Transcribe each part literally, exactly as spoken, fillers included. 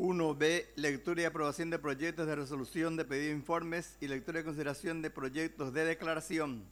uno B. Lectura y aprobación de proyectos de resolución de pedido de informes y lectura y consideración de proyectos de declaración.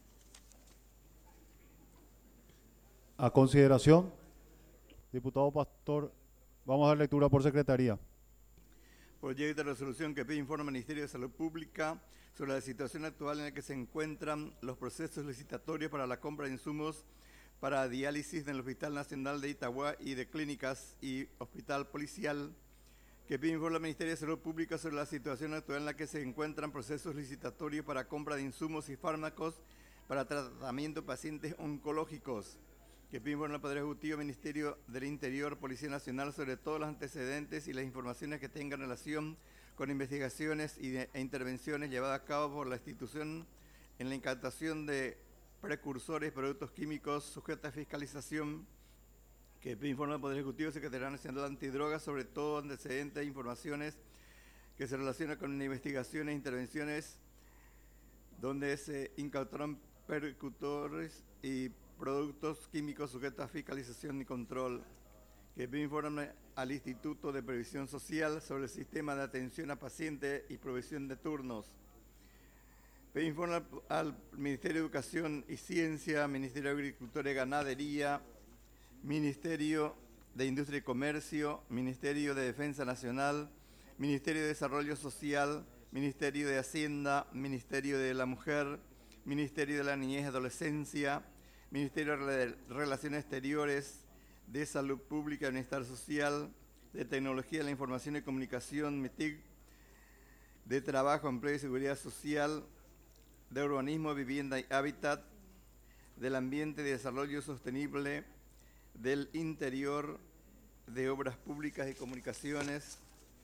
A consideración, diputado Pastor, vamos a dar lectura por secretaría. Proyecto de resolución que pide informe al Ministerio de Salud Pública sobre la situación actual en la que se encuentran los procesos licitatorios para la compra de insumos para diálisis en el Hospital Nacional de Itagua y de Clínicas y Hospital Policial, que pide informe al Ministerio de Salud Pública sobre la situación actual en la que se encuentran procesos licitatorios para compra de insumos y fármacos para tratamiento de pacientes oncológicos, que pide informe al Poder Ejecutivo, Ministerio del Interior, Policía Nacional sobre todos los antecedentes y las informaciones que tengan relación con investigaciones y de, e intervenciones llevadas a cabo por la institución en la incautación de precursores y productos químicos sujetos a fiscalización, que pide informe al Poder Ejecutivo, Secretaría Nacional Antidrogas sobre todo antecedentes e informaciones que se relacionan con investigaciones e intervenciones donde se incautaron precursores y productos químicos sujetos a fiscalización y control, que pide informe al Instituto de Previsión Social sobre el sistema de atención a pacientes y provisión de turnos. Pide informe al, al Ministerio de Educación y Ciencia, Ministerio de Agricultura y Ganadería, Ministerio de Industria y Comercio, Ministerio de Defensa Nacional, Ministerio de Desarrollo Social, Ministerio de Hacienda, Ministerio de la Mujer, Ministerio de la Niñez y Adolescencia, Ministerio de Relaciones Exteriores, de Salud Pública y Bienestar Social, de Tecnología de la Información y Comunicación, M I T I C, de Trabajo, Empleo y Seguridad Social, de Urbanismo, Vivienda y Hábitat, del Ambiente y Desarrollo Sostenible, del Interior, de Obras Públicas y Comunicaciones,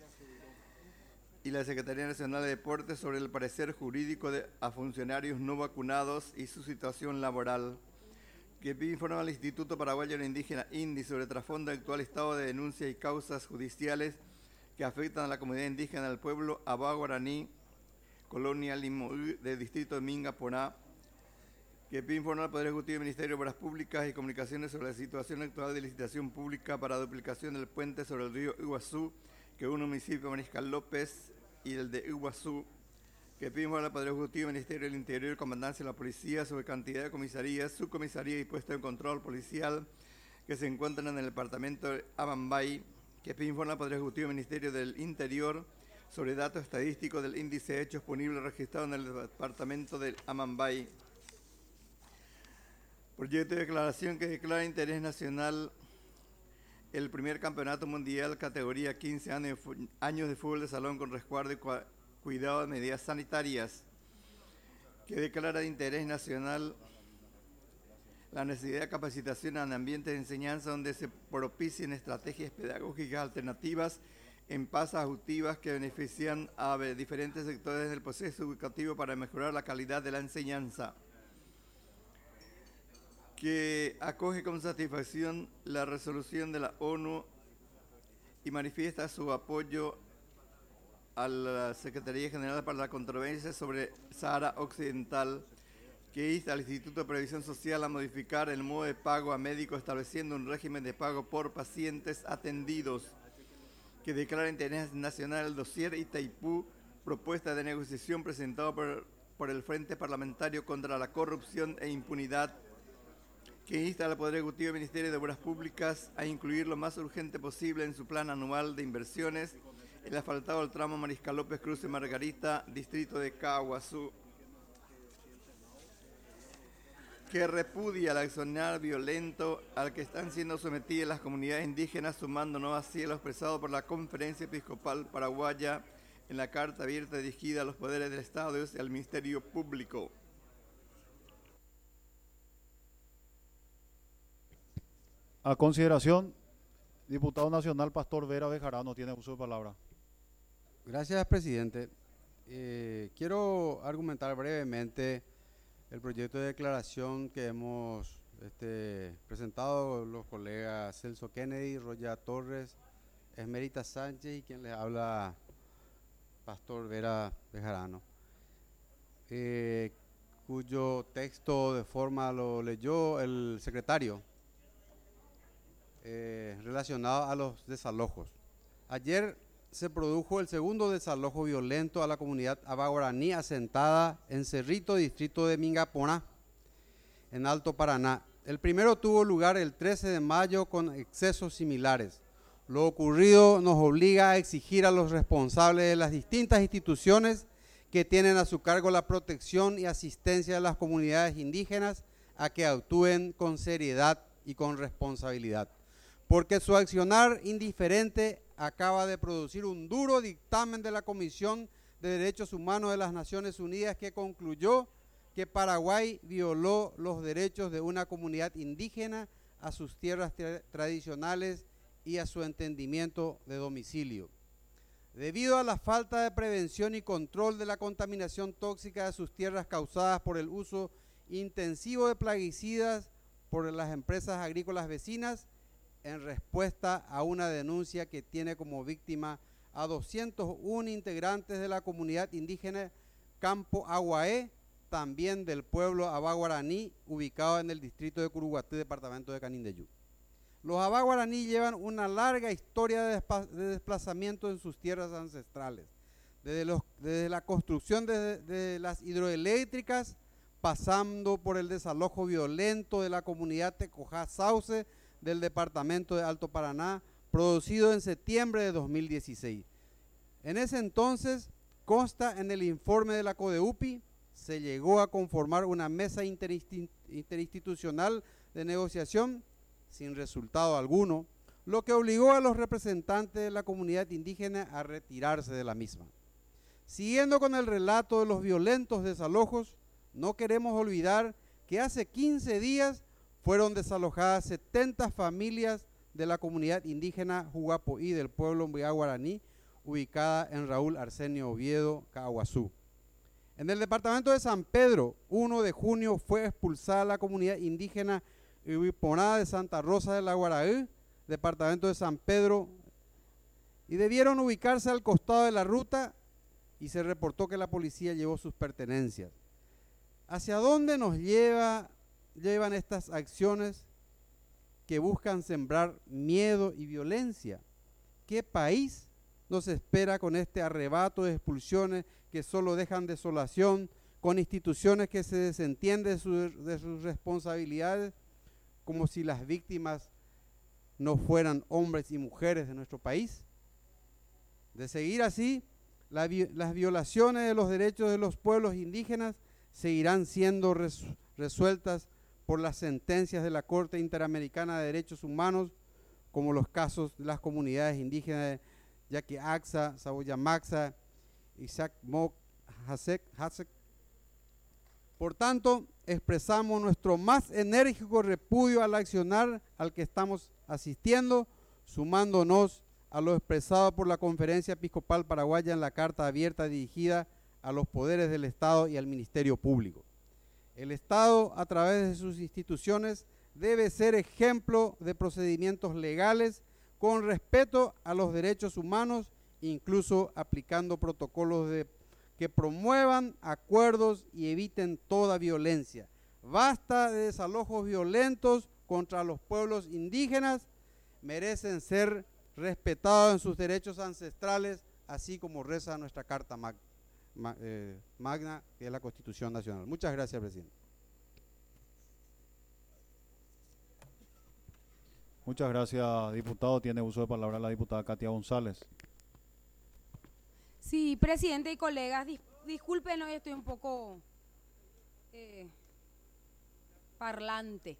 y la Secretaría Nacional de Deportes sobre el parecer jurídico de, a funcionarios no vacunados y su situación laboral, que pide informe al Instituto Paraguayo Indígena INDI sobre el trasfondo del actual estado de denuncias y causas judiciales que afectan a la comunidad indígena del pueblo Abá Guaraní, Colonia Limoú, del distrito de Minga Porá, que pide informe al Poder Ejecutivo y Ministerio de Obras Públicas y Comunicaciones sobre la situación actual de licitación pública para duplicación del puente sobre el río Iguazú, que une el municipio de Mariscal López y el de Iguazú, que pide informe al Poder Ejecutivo, Ministerio del Interior y Comandancia de la Policía sobre cantidad de comisarías, subcomisarías y puestos de control policial que se encuentran en el departamento de Amambay, que pide informe al Poder Ejecutivo, Ministerio del Interior sobre datos estadísticos del índice de hechos punibles registrado en el departamento del Amambay. Proyecto de declaración que declara interés nacional el primer campeonato mundial categoría quince años de fútbol de salón con resguardo y cuidado de medidas sanitarias, que declara de interés nacional la necesidad de capacitación en ambientes de enseñanza donde se propicien estrategias pedagógicas alternativas en pasas ejecutivas que benefician a diferentes sectores del proceso educativo para mejorar la calidad de la enseñanza, que acoge con satisfacción la resolución de la ONU y manifiesta su apoyo a la Secretaría General para la Controversia sobre Sahara Occidental, que insta al Instituto de Previsión Social a modificar el modo de pago a médicos estableciendo un régimen de pago por pacientes atendidos, que declara interés nacional el dossier Itaipú, propuesta de negociación presentado por, por el Frente Parlamentario contra la Corrupción e Impunidad, que insta al Poder Ejecutivo y Ministerio de Obras Públicas a incluir lo más urgente posible en su plan anual de inversiones el asfaltado del tramo Mariscal López Cruce Margarita, distrito de Caaguazú, que repudia el accionar violento al que están siendo sometidas las comunidades indígenas, sumándonos así a lo expresado por la Conferencia Episcopal Paraguaya en la carta abierta dirigida a los poderes del Estado y al Ministerio Público. A consideración, diputado nacional Pastor Vera Bejarano tiene uso de palabra. Gracias, presidente. Eh, quiero argumentar brevemente el proyecto de declaración que hemos este, presentado los colegas Celso Kennedy, Roya Torres, Esmerita Sánchez y quien les habla, Pastor Vera Bejarano, eh, cuyo texto de forma lo leyó el secretario, eh, relacionado a los desalojos. Ayer se produjo el segundo desalojo violento a la comunidad abaguaraní asentada en Cerrito, distrito de Mingaponá, en Alto Paraná. El primero tuvo lugar el trece de mayo con excesos similares. Lo ocurrido nos obliga a exigir a los responsables de las distintas instituciones que tienen a su cargo la protección y asistencia de las comunidades indígenas a que actúen con seriedad y con responsabilidad, porque su accionar indiferente acaba de producir un duro dictamen de la Comisión de Derechos Humanos de las Naciones Unidas que concluyó que Paraguay violó los derechos de una comunidad indígena a sus tierras tra- tradicionales y a su entendimiento de domicilio. Debido a la falta de prevención y control de la contaminación tóxica de sus tierras causadas por el uso intensivo de plaguicidas por las empresas agrícolas vecinas, en respuesta a una denuncia que tiene como víctima a doscientos uno integrantes de la comunidad indígena Campo Aguaé, también del pueblo abaguaraní, ubicado en el distrito de Curuguaté, departamento de Canindeyú. Los abaguaraní llevan una larga historia de, de desplazamiento en sus tierras ancestrales, desde, los, desde la construcción de, de las hidroeléctricas, pasando por el desalojo violento de la comunidad Tecojá Sauce del departamento de Alto Paraná, producido en septiembre de dos mil dieciséis. En ese entonces, consta en el informe de la CODEUPI, se llegó a conformar una mesa interinstitucional de negociación sin resultado alguno, lo que obligó a los representantes de la comunidad indígena a retirarse de la misma. Siguiendo con el relato de los violentos desalojos, no queremos olvidar que hace quince días fueron desalojadas setenta familias de la comunidad indígena Jugapoí del pueblo Guaraní, ubicada en Raúl Arsenio Oviedo, Caguazú. En el departamento de San Pedro, primero de junio, fue expulsada la comunidad indígena Huiponá de Santa Rosa de la Guaraí, departamento de San Pedro, y debieron ubicarse al costado de la ruta y se reportó que la policía llevó sus pertenencias. ¿Hacia dónde nos lleva, llevan estas acciones que buscan sembrar miedo y violencia? ¿Qué país nos espera con este arrebato de expulsiones que solo dejan desolación, con instituciones que se desentienden de, su, de sus responsabilidades, como si las víctimas no fueran hombres y mujeres de nuestro país? De seguir así, la, las violaciones de los derechos de los pueblos indígenas seguirán siendo res, resueltas por las sentencias de la Corte Interamericana de Derechos Humanos, como los casos de las comunidades indígenas de Yaquiaxa, Saboyamaxa, Isaac Mok, Hasek, Hasek. Por tanto, expresamos nuestro más enérgico repudio al accionar al que estamos asistiendo, sumándonos a lo expresado por la Conferencia Episcopal Paraguaya en la carta abierta dirigida a los poderes del Estado y al Ministerio Público. El Estado, a través de sus instituciones, debe ser ejemplo de procedimientos legales con respeto a los derechos humanos, incluso aplicando protocolos de, que promuevan acuerdos y eviten toda violencia. Basta de desalojos violentos contra los pueblos indígenas, merecen ser respetados en sus derechos ancestrales, así como reza nuestra Carta Magna. Eh, magna, que es la Constitución Nacional. Muchas gracias, presidente. Muchas gracias, diputado. Tiene uso de palabra la diputada Katia González. Sí, presidente y colegas, dis disculpen, hoy estoy un poco eh, parlante.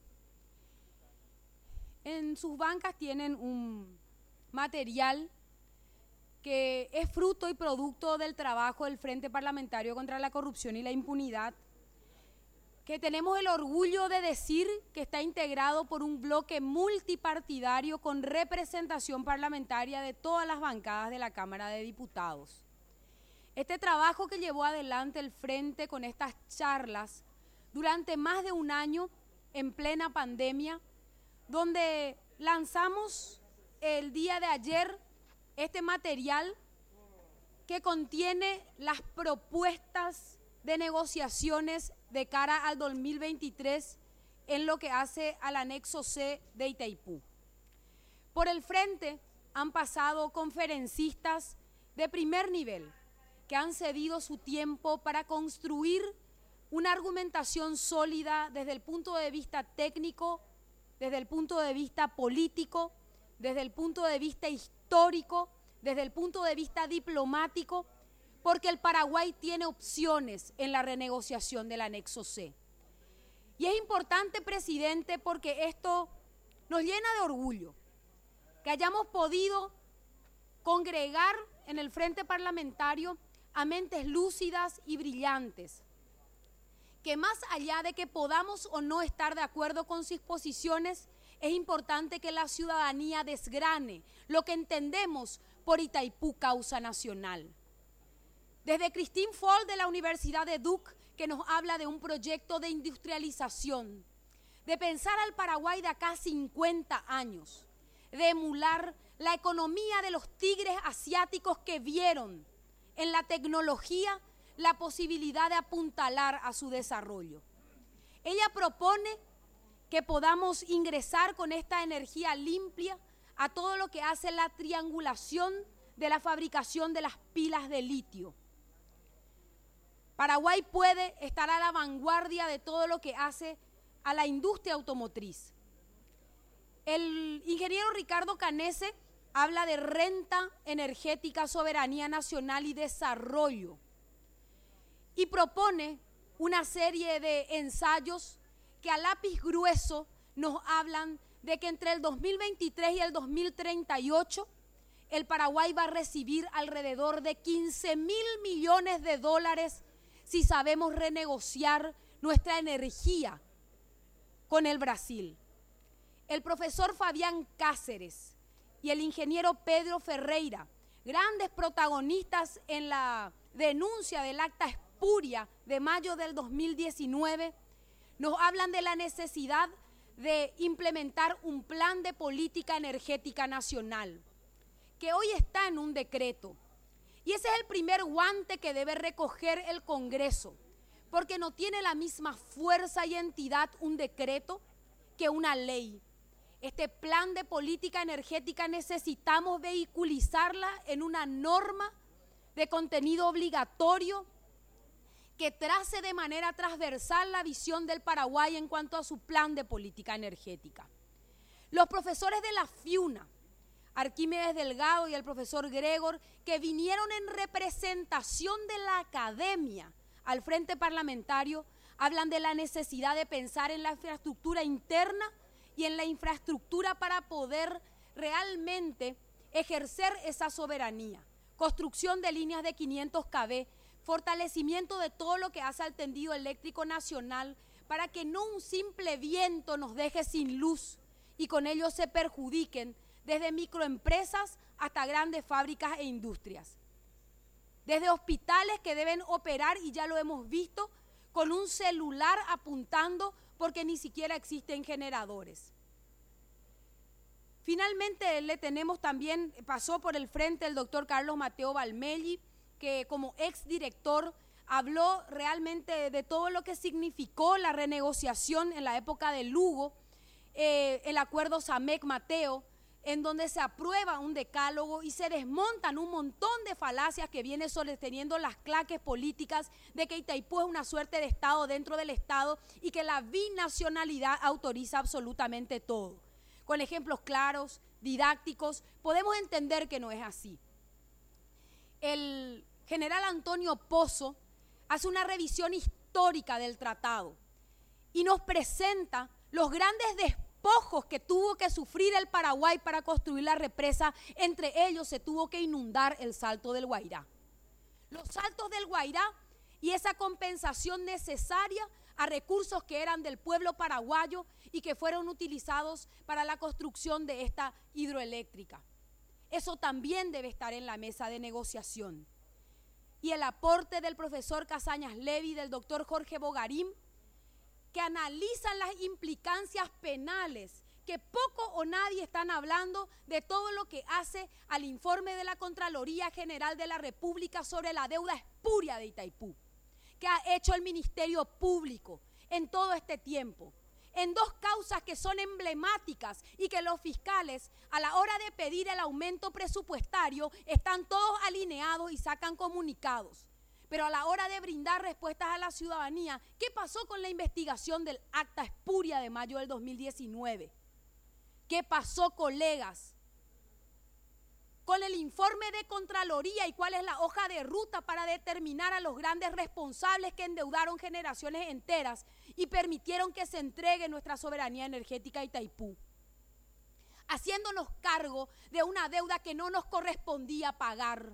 En sus bancas tienen un material que es fruto y producto del trabajo del Frente Parlamentario contra la Corrupción y la Impunidad, que tenemos el orgullo de decir que está integrado por un bloque multipartidario con representación parlamentaria de todas las bancadas de la Cámara de Diputados. Este trabajo que llevó adelante el Frente con estas charlas durante más de un año en plena pandemia, donde lanzamos el día de ayer este material que contiene las propuestas de negociaciones de cara al dos mil veintitrés en lo que hace al anexo C de Itaipú. Por el Frente han pasado conferencistas de primer nivel, que han cedido su tiempo para construir una argumentación sólida desde el punto de vista técnico, desde el punto de vista político, desde el punto de vista histórico, desde el punto de vista diplomático, porque el Paraguay tiene opciones en la renegociación del anexo C. Y es importante, presidente, porque esto nos llena de orgullo, que hayamos podido congregar en el frente parlamentario a mentes lúcidas y brillantes, que más allá de que podamos o no estar de acuerdo con sus posiciones, es importante que la ciudadanía desgrane lo que entendemos por Itaipú causa nacional. Desde Christine Fall de la Universidad de Duke, que nos habla de un proyecto de industrialización, de pensar al Paraguay de acá cincuenta años, de emular la economía de los tigres asiáticos que vieron en la tecnología la posibilidad de apuntalar a su desarrollo. Ella propone que podamos ingresar con esta energía limpia a todo lo que hace la triangulación de la fabricación de las pilas de litio. Paraguay puede estar a la vanguardia de todo lo que hace a la industria automotriz. El ingeniero Ricardo Canese habla de renta energética, soberanía nacional y desarrollo, y propone una serie de ensayos que a lápiz grueso nos hablan de que entre el dos mil veintitrés y el dos mil treinta y ocho el Paraguay va a recibir alrededor de quince mil millones de dólares si sabemos renegociar nuestra energía con el Brasil. El profesor Fabián Cáceres y el ingeniero Pedro Ferreira, grandes protagonistas en la denuncia del acta espuria de mayo del dos mil diecinueve, nos hablan de la necesidad de implementar un plan de política energética nacional, que hoy está en un decreto. Y ese es el primer guante que debe recoger el Congreso, porque no tiene la misma fuerza y entidad un decreto que una ley. Este plan de política energética necesitamos vehiculizarla en una norma de contenido obligatorio que trace de manera transversal la visión del Paraguay en cuanto a su plan de política energética. Los profesores de la FIUNA, Arquímedes Delgado y el profesor Gregor, que vinieron en representación de la academia al frente parlamentario, hablan de la necesidad de pensar en la infraestructura interna y en la infraestructura para poder realmente ejercer esa soberanía. Construcción de líneas de quinientos kilómetros, fortalecimiento de todo lo que hace al tendido eléctrico nacional para que no un simple viento nos deje sin luz y con ello se perjudiquen desde microempresas hasta grandes fábricas e industrias. Desde hospitales que deben operar, y ya lo hemos visto, con un celular apuntando porque ni siquiera existen generadores. Finalmente le tenemos también, pasó por el frente el doctor Carlos Mateo Valmelli, que como exdirector habló realmente de todo lo que significó la renegociación en la época de Lugo, eh, el acuerdo Samec-Mateo, en donde se aprueba un decálogo y se desmontan un montón de falacias que vienen sosteniendo las claques políticas de que Itaipú es una suerte de Estado dentro del Estado y que la binacionalidad autoriza absolutamente todo. Con ejemplos claros, didácticos, podemos entender que no es así. El general Antonio Pozo hace una revisión histórica del tratado y nos presenta los grandes despojos que tuvo que sufrir el Paraguay para construir la represa. Entre ellos se tuvo que inundar el Salto del Guairá. Los saltos del Guairá y esa compensación necesaria a recursos que eran del pueblo paraguayo y que fueron utilizados para la construcción de esta hidroeléctrica. Eso también debe estar en la mesa de negociación. Y el aporte del profesor Casañas Levy, del doctor Jorge Bogarín, que analizan las implicancias penales, que poco o nadie están hablando de todo lo que hace al informe de la Contraloría General de la República sobre la deuda espuria de Itaipú, que ha hecho el Ministerio Público en todo este tiempo, en dos causas que son emblemáticas y que los fiscales a la hora de pedir el aumento presupuestario están todos alineados y sacan comunicados. Pero a la hora de brindar respuestas a la ciudadanía, ¿qué pasó con la investigación del acta espuria de mayo del dos mil diecinueve? ¿Qué pasó, colegas, con el informe de Contraloría y cuál es la hoja de ruta para determinar a los grandes responsables que endeudaron generaciones enteras y permitieron que se entregue nuestra soberanía energética a Itaipú? Haciéndonos cargo de una deuda que no nos correspondía pagar.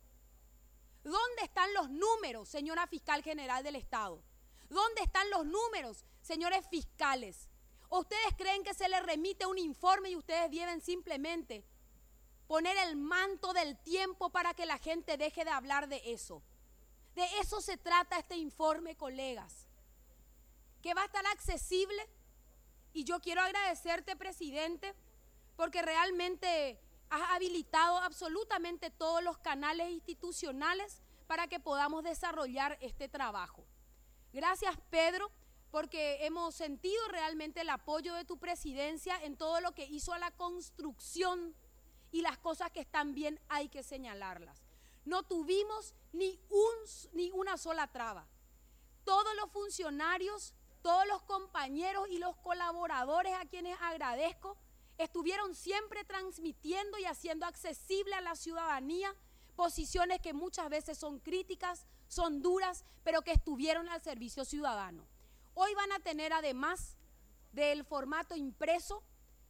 ¿Dónde están los números, señora Fiscal General del Estado? ¿Dónde están los números, señores fiscales? ¿O ustedes creen que se les remite un informe y ustedes deben simplemente poner el manto del tiempo para que la gente deje de hablar de eso? De eso se trata este informe, colegas, que va a estar accesible. Y yo quiero agradecerte, presidente, porque realmente has habilitado absolutamente todos los canales institucionales para que podamos desarrollar este trabajo. Gracias, Pedro, porque hemos sentido realmente el apoyo de tu presidencia en todo lo que hizo a la construcción, y las cosas que están bien hay que señalarlas. No tuvimos ni, un, ni una sola traba. Todos los funcionarios, todos los compañeros y los colaboradores a quienes agradezco, estuvieron siempre transmitiendo y haciendo accesible a la ciudadanía posiciones que muchas veces son críticas, son duras, pero que estuvieron al servicio ciudadano. Hoy van a tener, además del formato impreso,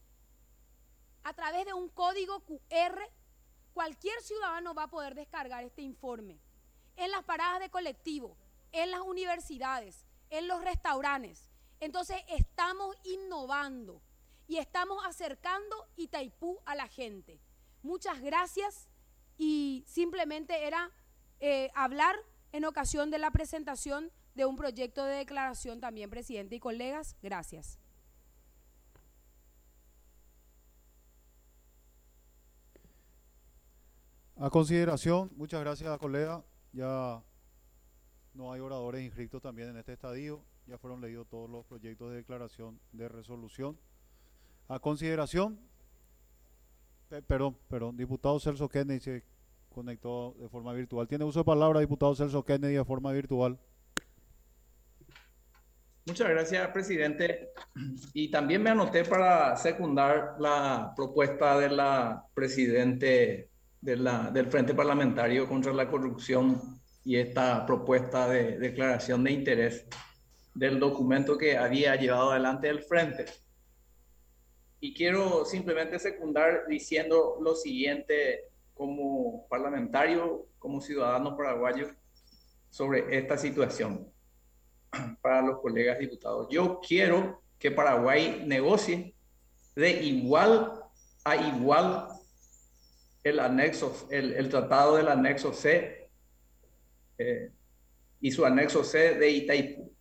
a través de un código cu erre, cualquier ciudadano va a poder descargar este informe en las paradas de colectivo, en las universidades, en los restaurantes. Entonces estamos innovando y estamos acercando Itaipú a la gente. Muchas gracias, y simplemente era eh, hablar en ocasión de la presentación de un proyecto de declaración también, presidente y colegas. Gracias. A consideración, muchas gracias, colega. Ya no hay oradores inscritos también en este estadio. Ya fueron leídos todos los proyectos de declaración de resolución. A consideración, eh, perdón, perdón, diputado Celso Kennedy se conectó de forma virtual. Tiene uso de palabra, diputado Celso Kennedy, de forma virtual. Muchas gracias, presidente. Y también me anoté para secundar la propuesta de la presidente de la, del Frente Parlamentario contra la Corrupción y esta propuesta de declaración de interés del documento que había llevado adelante el Frente. Y quiero simplemente secundar diciendo lo siguiente como parlamentario, como ciudadano paraguayo, sobre esta situación para los colegas diputados. Yo quiero que Paraguay negocie de igual a igual el anexo, el, el tratado del anexo C eh, y su anexo C de Itaipú.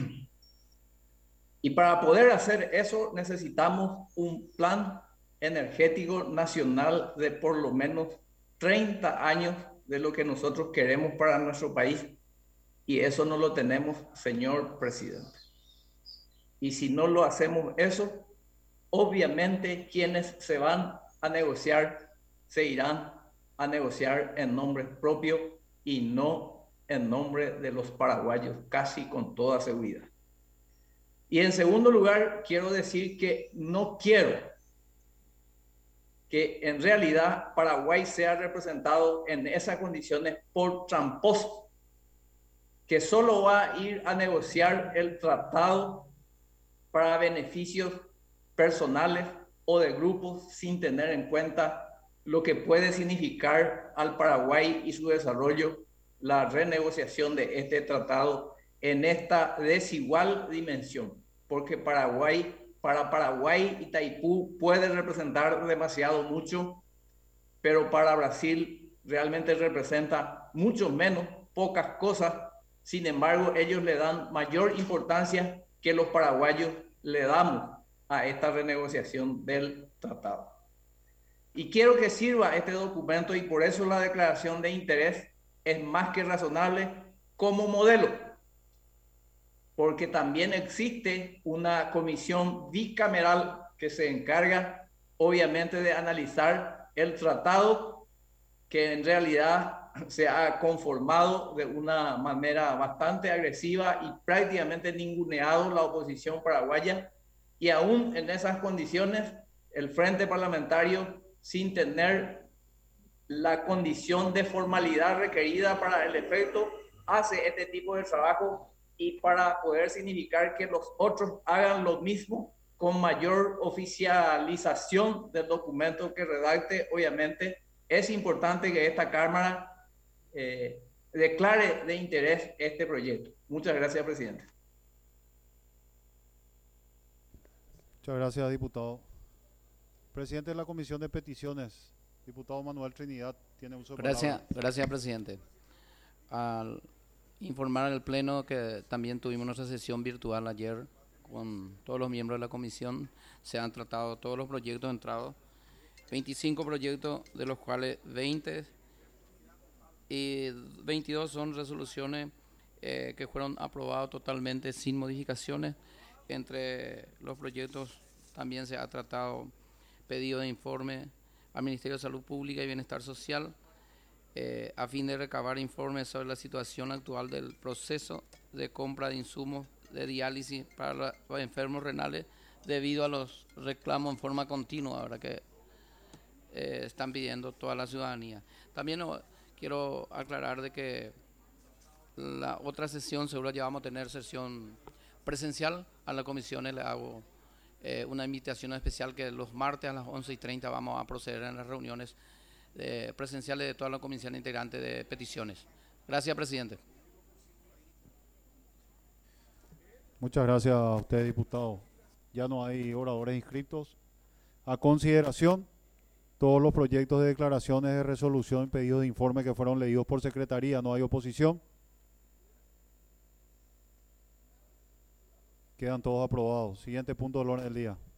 Y para poder hacer eso necesitamos un plan energético nacional de por lo menos treinta años de lo que nosotros queremos para nuestro país, y eso no lo tenemos, señor presidente. Y si no lo hacemos eso, obviamente quienes se van a negociar se irán a negociar en nombre propio y no en nombre de los paraguayos, casi con toda seguridad. Y en segundo lugar, quiero decir que no quiero que en realidad Paraguay sea representado en esas condiciones por tramposo, que solo va a ir a negociar el tratado para beneficios personales o de grupos sin tener en cuenta lo que puede significar al Paraguay y su desarrollo la renegociación de este tratado en esta desigual dimensión, porque Paraguay, para Paraguay, Itaipú puede representar demasiado mucho, pero para Brasil realmente representa mucho menos, pocas cosas. Sin embargo, ellos le dan mayor importancia que los paraguayos le damos a esta renegociación del tratado. Y quiero que sirva este documento, y por eso la declaración de interés es más que razonable como modelo. porque también existe una comisión bicameral que se encarga, obviamente, de analizar el tratado, que en realidad se ha conformado de una manera bastante agresiva y prácticamente ninguneado la oposición paraguaya, y aún en esas condiciones el Frente Parlamentario, sin tener la condición de formalidad requerida para el efecto, hace este tipo de trabajo, y para poder significar que los otros hagan lo mismo con mayor oficialización del documento que redacte, obviamente es importante que esta Cámara eh, declare de interés este proyecto. Muchas gracias, presidente. Muchas gracias, diputado. Presidente de la Comisión de Peticiones, diputado Manuel Trinidad, tiene uso de Gracias, palabra. gracias, presidente. Al informar al Pleno que también tuvimos nuestra sesión virtual ayer con todos los miembros de la comisión, se han tratado todos los proyectos entrados, veinticinco proyectos, de los cuales veinte y veintidós son resoluciones eh, que fueron aprobados totalmente sin modificaciones. Entre los proyectos también se ha tratado pedido de informe al Ministerio de Salud Pública y Bienestar Social eh, a fin de recabar informes sobre la situación actual del proceso de compra de insumos de diálisis para los enfermos renales debido a los reclamos en forma continua ahora que eh, están pidiendo toda la ciudadanía. También no, quiero aclarar de que la otra sesión seguro ya vamos a tener sesión presencial. A la comisión le hago eh, una invitación especial que los martes a las once y treinta vamos a proceder en las reuniones eh, presenciales de toda la comisión integrante de peticiones. Gracias, presidente. Muchas gracias a usted, diputado. Ya no hay oradores inscritos. A consideración, todos los proyectos de declaraciones de resolución y pedidos de informe que fueron leídos por secretaría. No hay oposición. Quedan todos aprobados. Siguiente punto del orden del día.